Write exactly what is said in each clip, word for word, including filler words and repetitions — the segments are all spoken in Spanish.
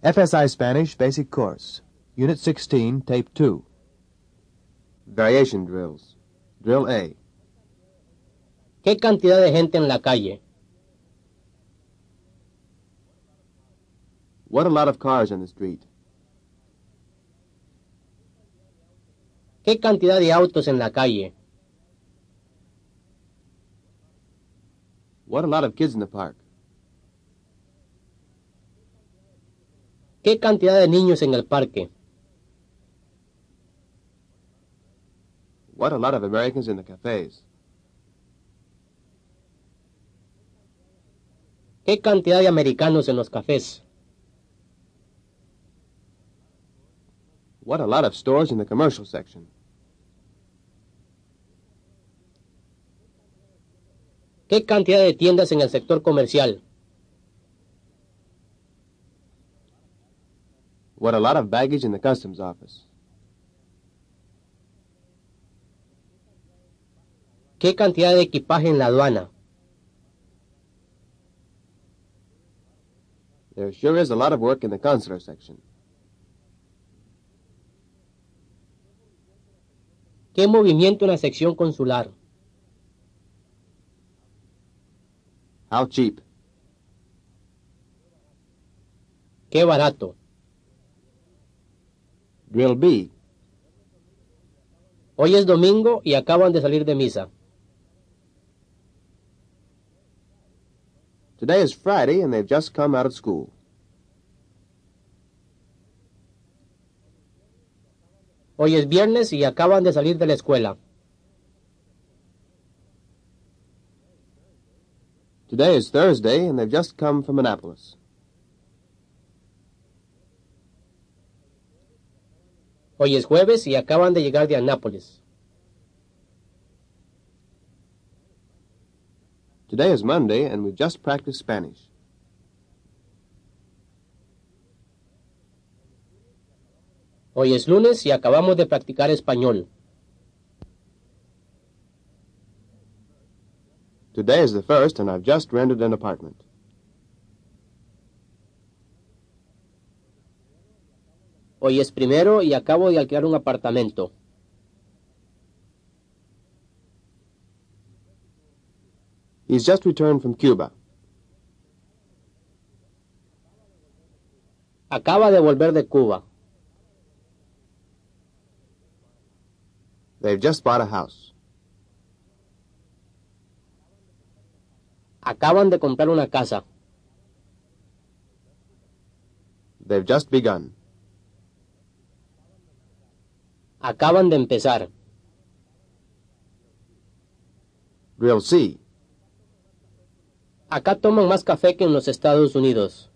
F S I Spanish Basic Course, Unit sixteen, Tape two. Variation drills. Drill A. ¿Qué cantidad de gente en la calle? What a lot of cars on the street. ¿Qué cantidad de autos en la calle? What a lot of kids in the park. ¿Qué cantidad de niños en el parque? What a lot of Americans in the cafes. ¿Qué cantidad de americanos en los cafés? What a lot of stores in the commercial section. ¿Qué cantidad de tiendas en el sector comercial? What a lot of baggage in the customs office. ¿Qué cantidad de equipaje en la aduana? There sure is a lot of work in the consular section. ¿Qué movimiento en la sección consular? How cheap. ¿Qué barato? Drill B. Hoy es domingo y acaban de salir de misa. Today is Friday and they've just come out of school. Hoy es viernes y acaban de salir de la escuela. Today is Thursday and they've just come from Annapolis. Hoy es jueves y acaban de llegar de Annápolis. Today is Monday and we've just practiced Spanish. Hoy es lunes y acabamos de practicar español. Today is the first and I've just rented an apartment. Hoy es primero y acabo de alquilar un apartamento. He's just returned from Cuba. Acaba de volver de Cuba. They've just bought a house. Acaban de comprar una casa. They've just begun. Acaban de empezar. Drill C. Acá toman más café que en los Estados Unidos.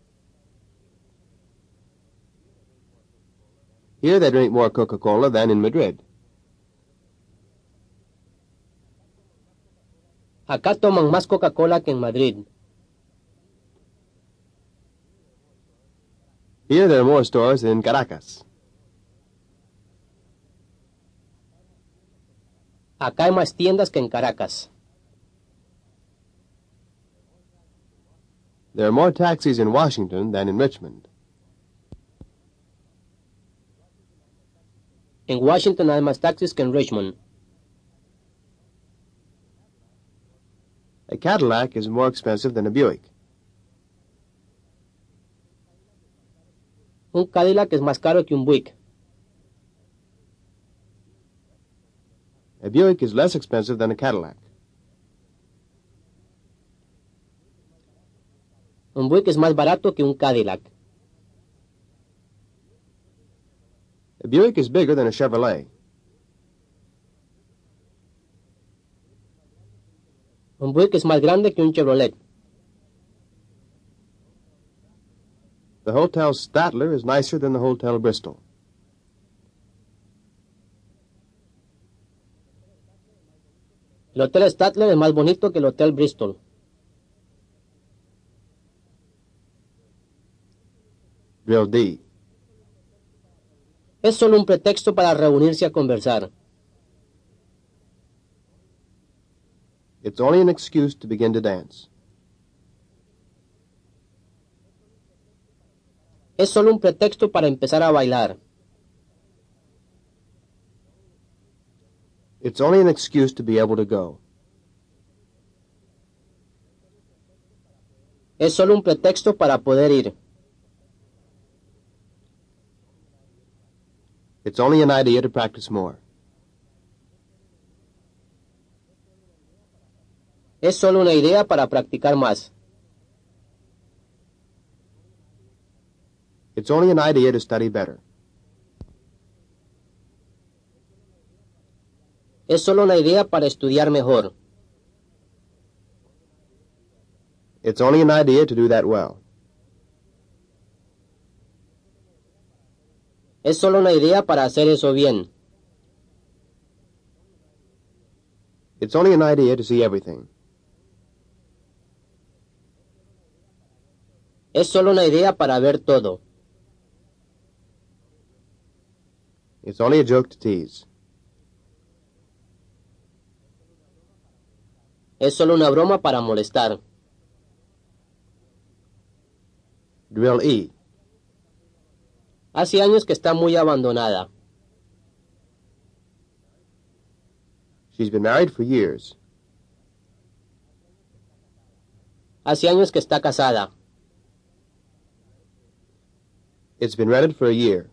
Here they drink more Coca-Cola than in Madrid. Acá toman más Coca-Cola que en Madrid. Here there are more stores than in Caracas. Acá hay más tiendas que en Caracas. There are more taxis in Washington than in Richmond. En Washington hay más taxis que en Richmond. A Cadillac is more expensive than a Buick. Un Cadillac es más caro que un Buick. A Buick is less expensive than a Cadillac. Un Buick es más barato que un Cadillac. A Buick is bigger than a Chevrolet. Un Buick es más grande que un Chevrolet. The Hotel Statler is nicer than the Hotel Bristol. El Hotel Statler es más bonito que el Hotel Bristol. Drill D. Es solo un pretexto para reunirse a conversar. It's only an excuse to begin to dance. Es solo un pretexto para empezar a bailar. It's only an excuse to be able to go. Es solo un pretexto para poder ir. It's only an idea to practice more. Es solo una idea para practicar más. It's only an idea to study better. Es solo una idea para estudiar mejor. It's only an idea to do that well. Es solo una idea para hacer eso bien. It's only an idea to see everything. Es solo una idea para ver todo. It's only a joke to tease. Es solo una broma para molestar. Drill E. Hace años que está muy abandonada. She's been married for years. Hace años que está casada. It's been rented for a year.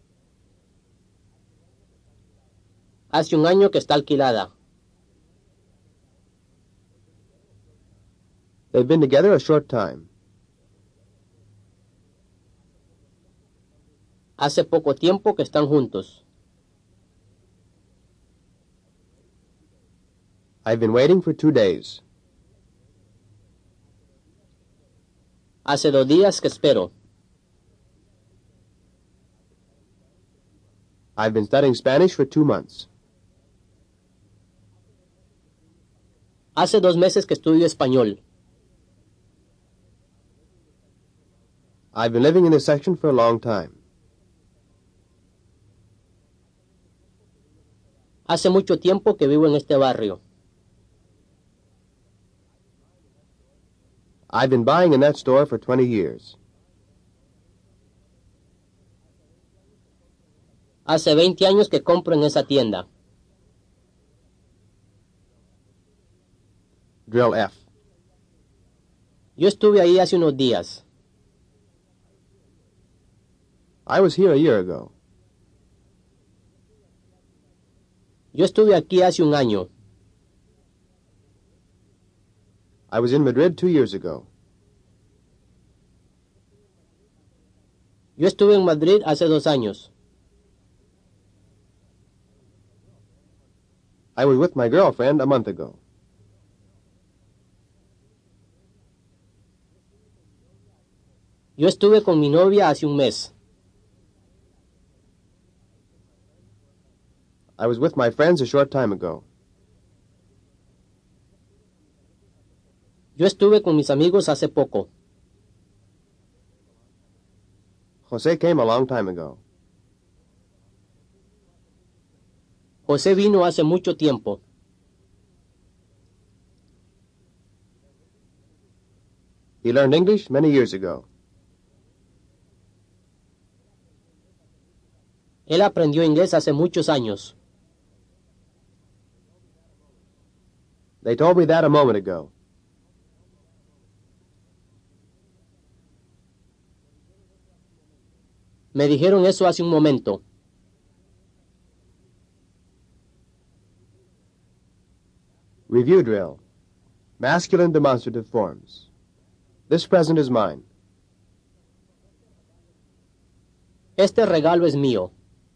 Hace un año que está alquilada. They've been together a short time. Hace poco tiempo que están juntos. I've been waiting for two days. Hace dos días que espero. I've been studying Spanish for two months. Hace dos meses que estudio español. I've been living in this section for a long time. Hace mucho tiempo que vivo en este barrio. I've been buying in that store for twenty years. Hace veinte años que compro en esa tienda. Drill F. Yo estuve ahí hace unos días. I was here a year ago. Yo estuve aquí hace un año. I was in Madrid two years ago. Yo estuve en Madrid hace dos años. I was with my girlfriend a month ago. Yo estuve con mi novia hace un mes. I was with my friends a short time ago. Yo estuve con mis amigos hace poco. Jose came a long time ago. José vino hace mucho tiempo. He learned English many years ago. Él aprendió inglés hace muchos años. They told me that a moment ago. Me dijeron eso hace un momento. Review drill. Masculine demonstrative forms. This present is mine. Este regalo es mío.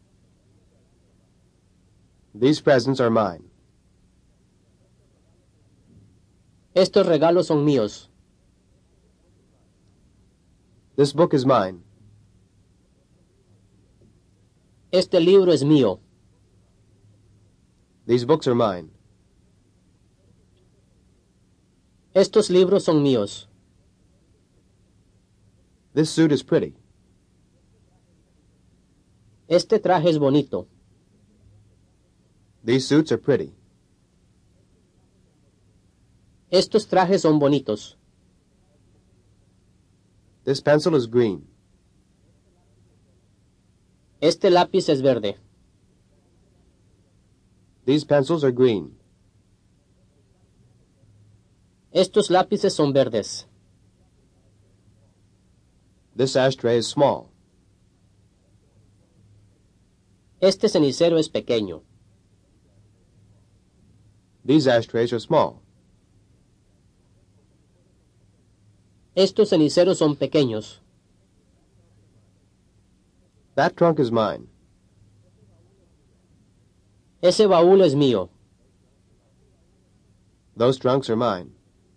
These presents are mine. Estos regalos son míos. This book is mine. Este libro es mío. These books are mine. Estos libros son míos. This suit is pretty. Este traje es bonito. These suits are pretty. Estos trajes son bonitos. This pencil is green. Este lápiz es verde. These pencils are green. Estos lápices son verdes. This ashtray is small. Este cenicero es pequeño. These ashtrays are small. Estos ceniceros son pequeños. That trunk is mine. Ese baúl es mío. Those trunks are mine.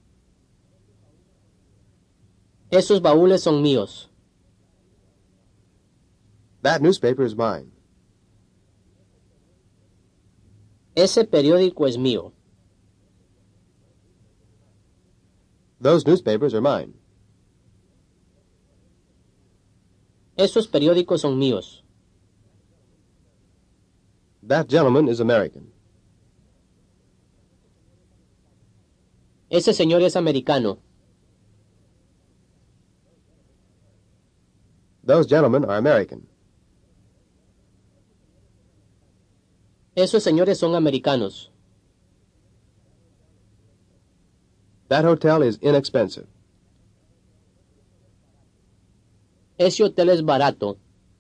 Esos baúles son míos. That newspaper is mine. Ese periódico es mío. Those newspapers are mine. Esos periódicos son míos. That gentleman is American. Ese señor es americano. Those gentlemen are American. Esos señores son americanos. That hotel is inexpensive. Ese hotel es barato.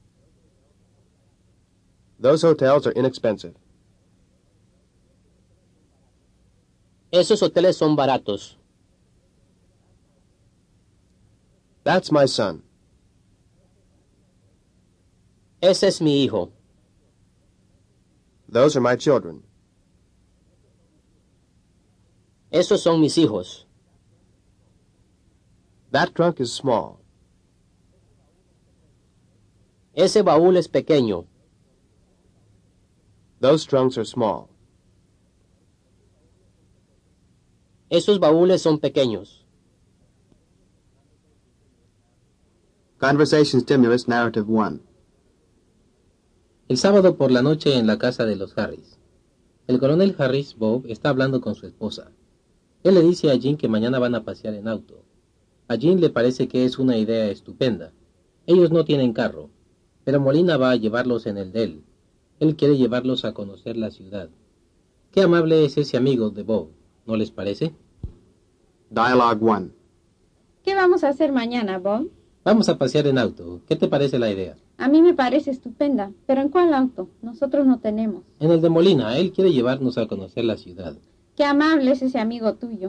Those hotels are inexpensive. Esos hoteles son baratos. That's my son. Ese es mi hijo. Those are my children. Esos son mis hijos. That trunk is small. Ese baúl es pequeño. Those trunks are small. Esos baúles son pequeños. Conversation Stimulus Narrative one. El sábado por la noche en la casa de los Harris. El coronel Harris, Bob, está hablando con su esposa. Él le dice a Jean que mañana van a pasear en auto. A Jean le parece que es una idea estupenda. Ellos no tienen carro, pero Molina va a llevarlos en el de él. Él quiere llevarlos a conocer la ciudad. Qué amable es ese amigo de Bob, ¿no les parece? Dialogue one. ¿Qué vamos a hacer mañana, Bob? Vamos a pasear en auto. ¿Qué te parece la idea? A mí me parece estupenda, pero ¿en cuál auto? Nosotros no tenemos. En el de Molina, él quiere llevarnos a conocer la ciudad. Qué amable es ese amigo tuyo.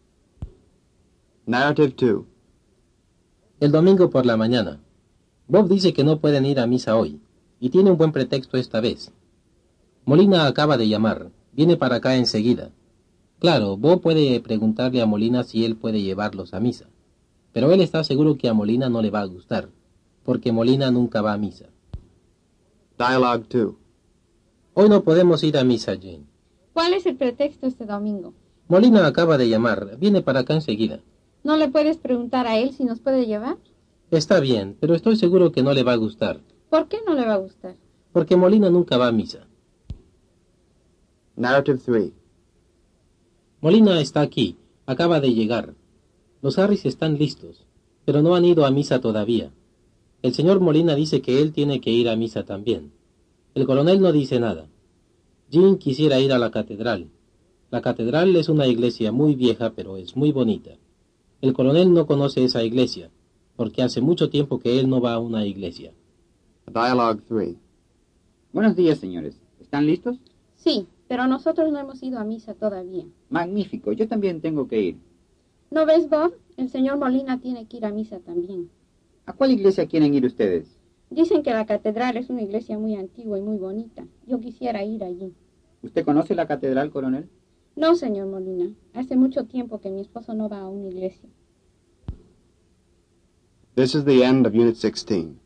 Narrative two. El domingo por la mañana. Bob dice que no pueden ir a misa hoy, y tiene un buen pretexto esta vez. Molina acaba de llamar, viene para acá enseguida. Claro, Bob puede preguntarle a Molina si él puede llevarlos a misa, pero él está seguro que a Molina no le va a gustar, porque Molina nunca va a misa. Dialogue two. Hoy no podemos ir a misa, Jane. ¿Cuál es el pretexto este domingo? Molina acaba de llamar, viene para acá enseguida. ¿No le puedes preguntar a él si nos puede llevar? Está bien, pero estoy seguro que no le va a gustar. ¿Por qué no le va a gustar? Porque Molina nunca va a misa. Narrative three. Molina está aquí, acaba de llegar. Los Harris están listos, pero no han ido a misa todavía. El señor Molina dice que él tiene que ir a misa también. El coronel no dice nada. Jean quisiera ir a la catedral. La catedral es una iglesia muy vieja, pero es muy bonita. El coronel no conoce esa iglesia, porque hace mucho tiempo que él no va a una iglesia. Dialogue three. Buenos días, señores. ¿Están listos? Sí, pero nosotros no hemos ido a misa todavía. Magnífico. Yo también tengo que ir. ¿No ves, Bob? El señor Molina tiene que ir a misa también. ¿A cuál iglesia quieren ir ustedes? Dicen que la catedral es una iglesia muy antigua y muy bonita. Yo quisiera ir allí. ¿Usted conoce la catedral, coronel? No, señor Molina. Hace mucho tiempo que mi esposo no va a una iglesia. This is the end of Unit sixteen.